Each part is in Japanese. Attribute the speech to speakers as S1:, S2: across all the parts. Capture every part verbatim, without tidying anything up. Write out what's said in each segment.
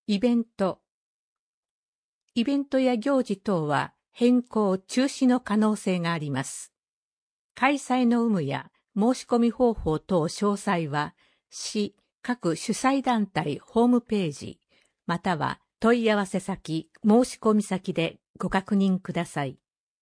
S1: イベント。イベントや行事等は変更・中止の可能性があります。開催の有無や申し込み方法等詳細は、市各主催団体ホームページ、または問い合わせ先、申し込み先でご確認ください。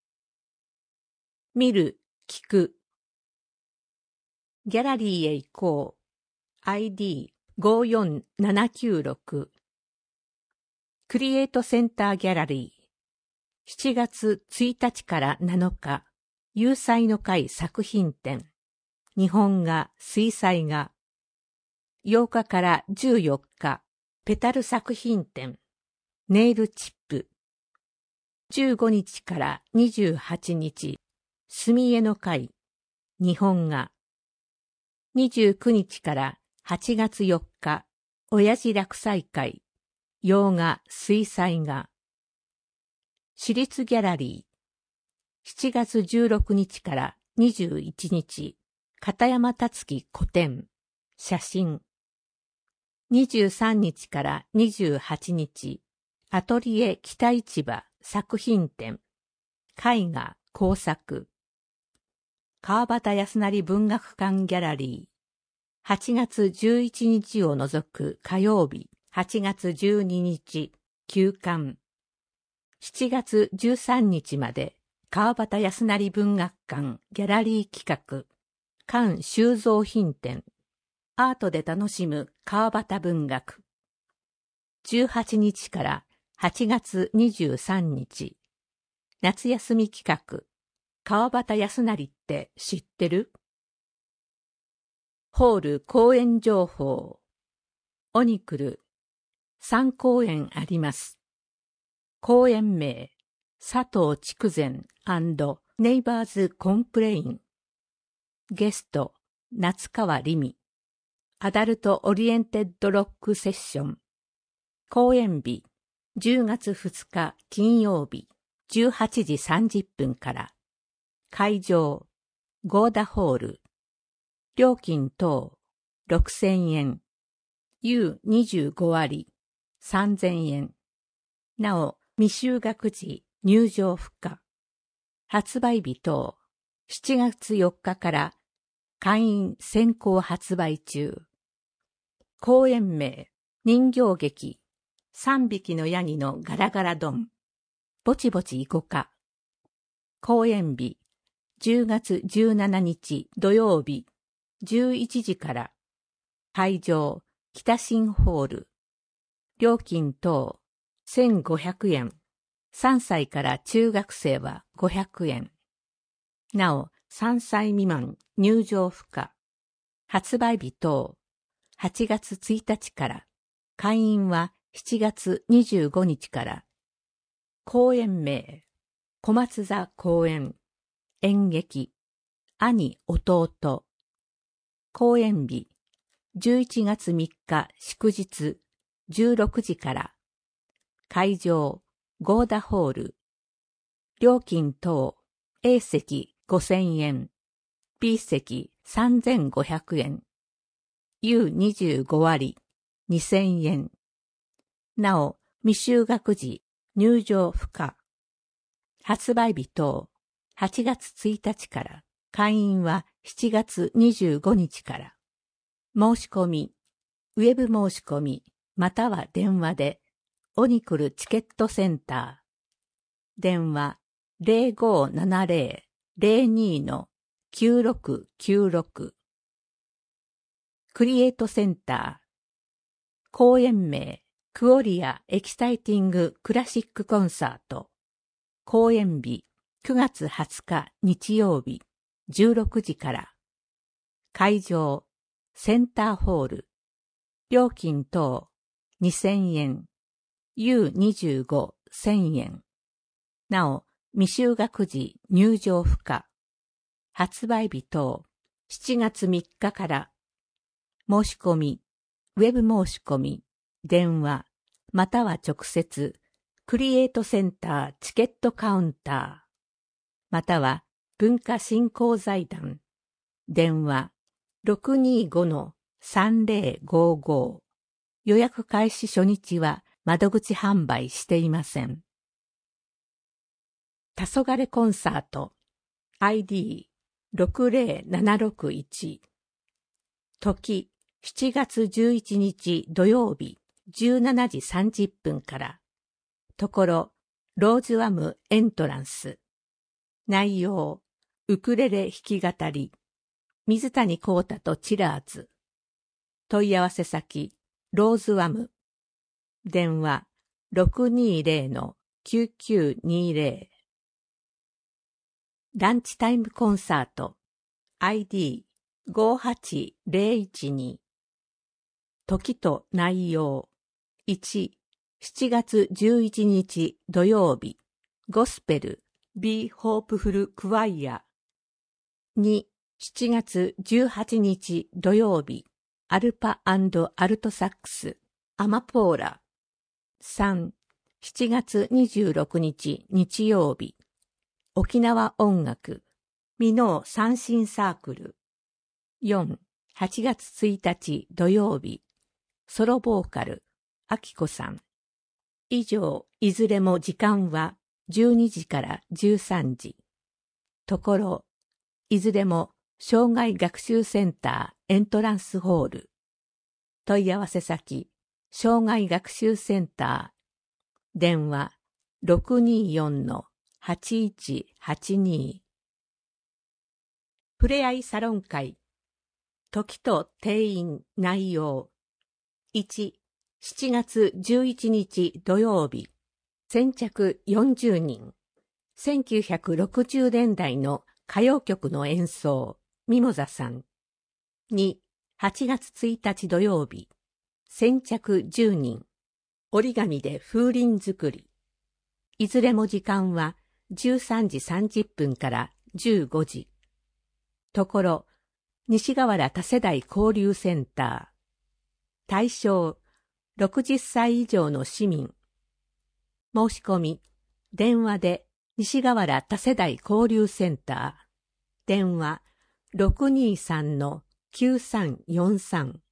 S1: 見る、聞く。ギャラリーへ行こう。アイディーごよんななきゅうろく。クリエイトセンターギャラリー。しちがつついたちからなのか、有彩の会作品展。日本画、水彩画。ようかからじゅうよっか、ペタル作品展。ネイルチップ。じゅうごにちからにじゅうはちにち、墨絵の会。日本画。にじゅうくにちからはちがつよっか、親父落斎会。洋画、水彩画。私立ギャラリー。しちがつじゅうろくにちからにじゅういちにち、片山達樹個展。写真。にじゅうさんにちからにじゅうはちにち、アトリエ北市場作品展。絵画、工作。川端康成文学館ギャラリー。はちがつじゅういちにちを除く火曜日、はちがつじゅうににち、休館。しちがつじゅうさんにちまで、川端康成文学館ギャラリー企画、館収蔵品展、アートで楽しむ川端文学。じゅうはちにちからはちがつにじゅうさんにち、夏休み企画、川端康成って知ってる？ホール公演情報。オニクル。さんこうえんあります。公演名。佐藤筑前&ネイバーズコンプレイン。ゲスト。夏川りみ。アダルトオリエンテッドロックセッション。公演日。じゅうがつふつか金曜日。じゅうはちじさんじゅっぷんから。会場。ゴーダホール。料金等。ろくせんえん。ユーにじゅうご 割。さんぜんえん。なお、未就学時入場不可。発売日等。しちがつよっかから会員先行発売中。公演名。人形劇。三匹のヤギのガラガラドン。ぼちぼち行こか。公演日。じゅうがつじゅうしちにち土曜日。じゅういちじから。会場。北新ホール。料金等。せんごひゃくえん。さんさいから中学生はごひゃくえん。なお、さんさい未満入場不可。発売日等。はちがつついたちから。会員はしちがつにじゅうごにちから。公演名。小松座公演。演劇。兄弟。公演日。じゅういちがつみっか祝日。じゅうろくじから。会場。ゴーダホール。料金等。A 席ごせんえん。B 席さんぜんごひゃくえん。ユーにじゅうご 割。にせんえん。なお、未就学時入場不可。発売日等。はちがつついたちから。会員はしちがつにじゅうごにちから。申し込み。ウェブ申し込み、または電話で、オニクルチケットセンター。電話 ゼロごーななゼロ ゼロにー きゅうろくきゅうろく。クリエイトセンター。公演名、クオリアエキサイティングクラシックコンサート。公演日、くがつはつか日曜日、じゅうろくじから。会場、センターホール。料金等、にせんえん。ユーにじゅうご、せんえん。なお、未就学時入場不可。発売日等、しちがつみっかから。申し込み、ウェブ申し込み、電話、または直接、クリエイトセンターチケットカウンター、または文化振興財団、電話 ろくにーごのさんぜろごご。予約開始初日は窓口販売していません。黄昏コンサート アイディーろくゼロななろくいち 時しちがつじゅういちにち土曜日じゅうしちじさんじゅっぷんからところローズワムエントランス内容ウクレレ弾き語り水谷幸太とチラーズ問い合わせ先ローズワム電話 ろくにーぜろのきゅうきゅうにーぜろ ランチタイムコンサート アイディーごはちゼロいちに 時と内容いち、しちがつじゅういちにち土曜日ゴスペル Be Hopeful Choir に、しちがつじゅうはちにち土曜日アルパ&アルトサックスアマポーラさん、しちがつにじゅうろくにち日曜日沖縄音楽ミノー三振サークルよん、はちがつついたち土曜日ソロボーカルあきこさん以上いずれも時間はじゅうにじからじゅうさんじところいずれも障害学習センターエントランスホール問い合わせ先障害学習センター電話 ろくにーよんのはちいちはちに ふれあいサロン会時と定員内容いち、しちがつじゅういちにち土曜日先着よんじゅうにんせんきゅうひゃくろくじゅうねんだいの歌謡曲の演奏ミモザさんに、はちがつついたち土曜日先着じゅうにん折り紙で風鈴作りいずれも時間はじゅうさんじさんじゅっぷんからじゅうごじところ西河原多世代交流センター対象ろくじゅっさい以上の市民申し込み電話で西河原多世代交流センター電話 ろくにーさんのきゅうさんよんさん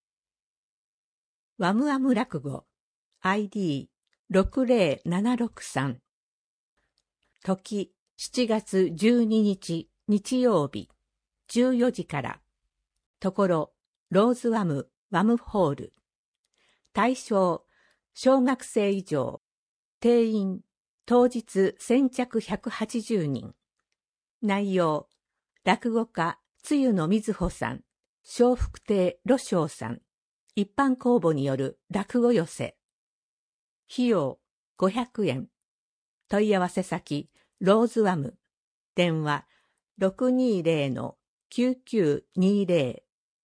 S1: ワムワム落語 アイディーろくゼロななろくさん 時しちがつじゅうににち日曜日じゅうよじからところローズワムワムホール対象小学生以上定員当日先着ひゃくはちじゅうにん内容落語家つゆのみずほさん笑福亭呂正さん一般公募による落語寄せ費用ごひゃくえん問い合わせ先ローズワム電話 ろくにーぜろのきゅうきゅうにーぜ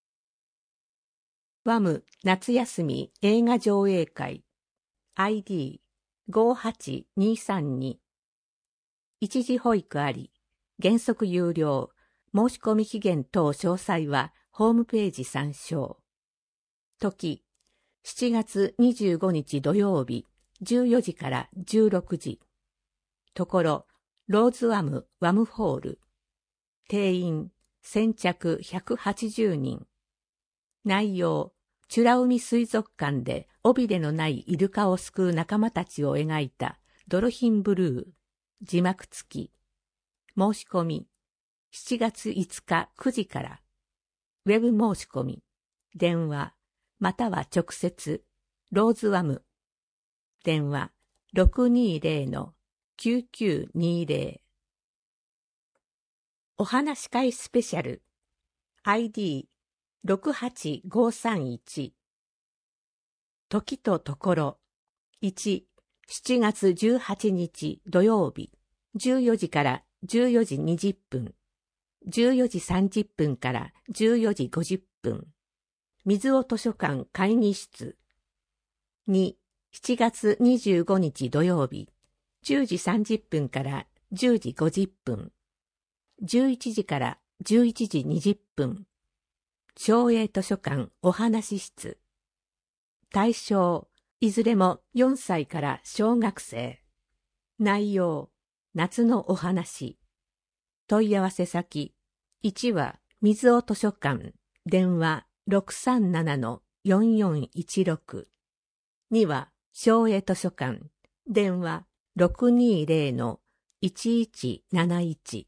S1: ろ ワム夏休み映画上映会 アイディーごはちにーさんに 一時保育あり原則有料申し込み期限等詳細はホームページ参照時しちがつにじゅうごにち土曜日じゅうよじからじゅうろくじところローズワムワムホール定員先着ひゃくはちじゅうにん内容美ら海水族館で尾びれのないイルカを救う仲間たちを描いたドルフィンブルー字幕付き申し込みしちがついつかくじからウェブ申し込み電話または直接ローズワム電話 ろくにーぜろのきゅうきゅうにーぜろ お話し会スペシャル アイディーろくはちごさんいち 時とところいち、しちがつじゅうはちにち土曜日じゅうよじからじゅうよじにじゅっぷんじゅうよじさんじゅっぷんからじゅうよじごじゅっぷん水尾図書館会議室に、しちがつにじゅうごにち土曜日じゅうじさんじゅっぷんからじゅうじごじゅっぷんじゅういちじからじゅういちじにじゅっぷん松栄図書館お話室対象いずれもよんさいから小学生内容夏のお話問い合わせ先いちは水尾図書館電話 ろくさんななのよんよんいちろく には省営図書館、電話 ろくにーぜろのいちいちなないち。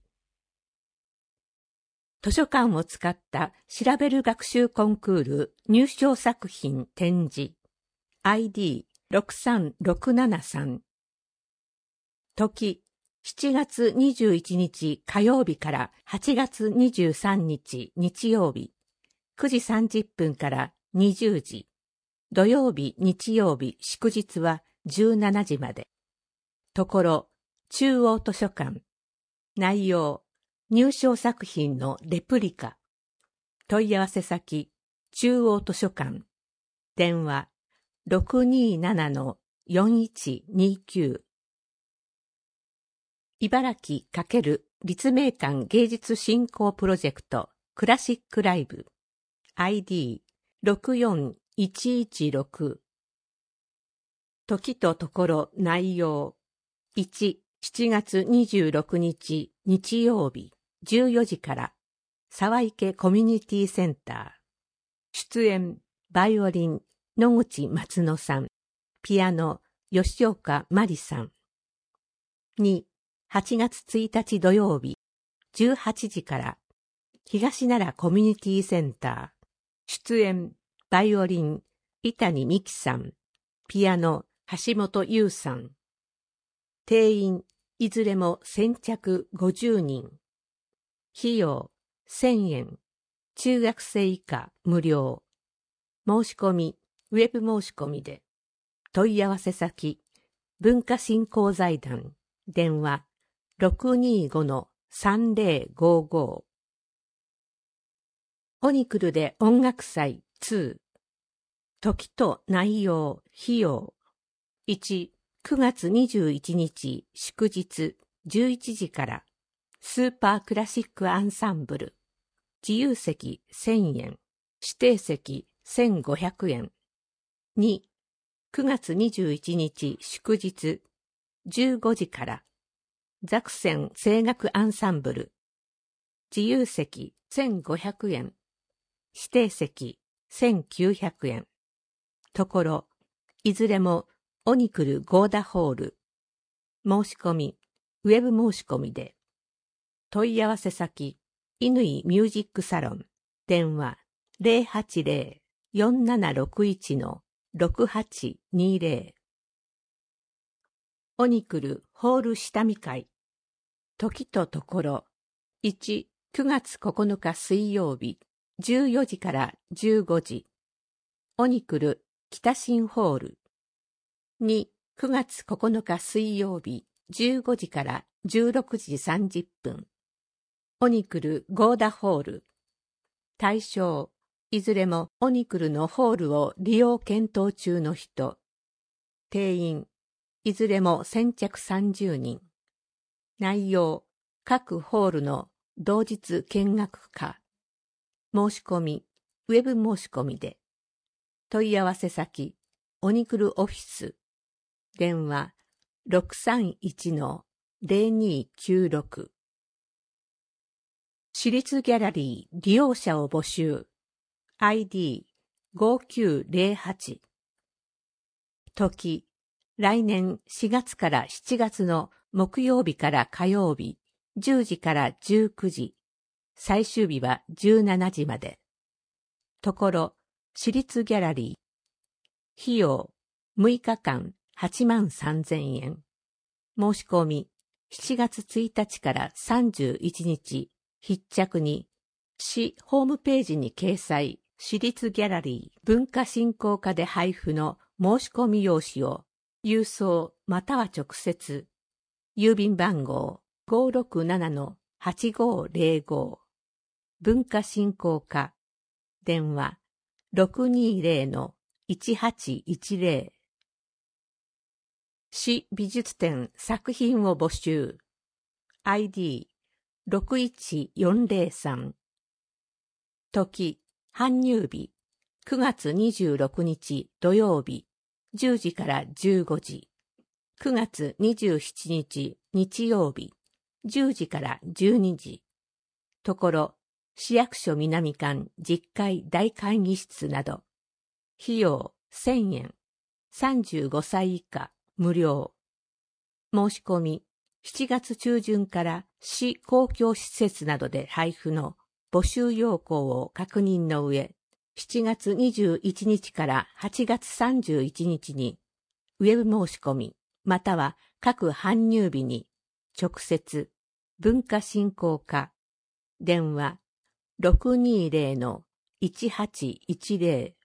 S1: 図書館を使った調べる学習コンクール入賞作品展示 アイディーろくさんろくななさん。時しちがつにじゅういちにち火曜日からはちがつにじゅうさんにち日曜日くじさんじゅっぷんからにじゅうじ、土曜日日曜日祝日はじゅうしちじまで。ところ中央図書館。内容入賞作品のレプリカ。問い合わせ先中央図書館。電話 ろくにーななのよんいちにきゅう。茨城×立命館芸術振興プロジェクトクラシックライブ アイディーろくよんいちいちろく。時とところ内容いち、しちがつにじゅうろくにち日曜日じゅうよじから沢池コミュニティセンター。出演バイオリン野口松野さん、ピアノ吉岡真理さん。に、はちがつついたち土曜日じゅうはちじから東奈良コミュニティセンター。出演バイオリン伊谷美希さん、ピアノ橋本優さん。定員いずれも先着ごじゅうにん。費用せんえん。中学生以下無料。申し込みウェブ申し込みで。問い合わせ先文化振興財団。電話 ろくにーごのさんぜろごご。オニクルで音楽祭に。時と内容費用いち、くがつにじゅういちにち祝日じゅういちじからスーパークラシックアンサンブル。自由席せんえん、指定席せんごひゃくえん。に、くがつにじゅういちにち祝日じゅうごじからザクセン声楽アンサンブル。自由席せんごひゃくえん、指定席せんきゅうひゃくえん。ところ、いずれもオニクルゴーダホール。申し込み、ウェブ申し込みで。問い合わせ先、乾ミュージックサロン。電話 ゼロはちゼロ よんななろくいちのろくはちにゼロ。オニクルホール下見会。時とところ。いち、くがつここのか水曜日、じゅうよじからじゅうごじ。オニクル北新ホール。に、くがつここのか水曜日、じゅうごじからじゅうろくじさんじゅっぷん。オニクルゴーダホール。対象、いずれもオニクルのホールを利用検討中の人。定員、いずれも先着さんじゅうにん。内容、各ホールの同日見学会。申し込み、ウェブ申し込みで。問い合わせ先、オニクルオフィス。電話 ろくさんいちのゼロにきゅうろく。私立ギャラリー利用者を募集。アイディーごきゅうゼロはち。時、来年しがつからしちがつの木曜日から火曜日、じゅうじからじゅうくじ。最終日はじゅうしちじまで。ところ、私立ギャラリー。費用、むいかかんはちまんさんぜんえん。申し込み、しちがつついたちからさんじゅういちにち、必着に、市ホームページに掲載、私立ギャラリー文化振興課で配布の申し込み用紙を、郵送または直接、郵便番号 ごーろくななのはちごーゼロご。文化振興課。電話 ろくにーゼロのいちはちいちゼロ。市美術展作品を募集。アイディーろくいちよんゼロさん。時、搬入日、くがつにじゅうろくにち土曜日、じゅうじからじゅうごじ。くがつにじゅうしちにち日曜日、じゅうじからじゅうにじ。ところ、市役所南館じゅっかい大会議室など。費用せんえん。 さんじゅうごさい以下無料。申し込み、しちがつ中旬から市公共施設などで配布の募集要項を確認の上、しちがつにじゅういちにちからはちがつさんじゅういちにちにウェブ申し込み、または各搬入日に直接文化振興課電話 ろくにーぜろのいちはちいちぜろ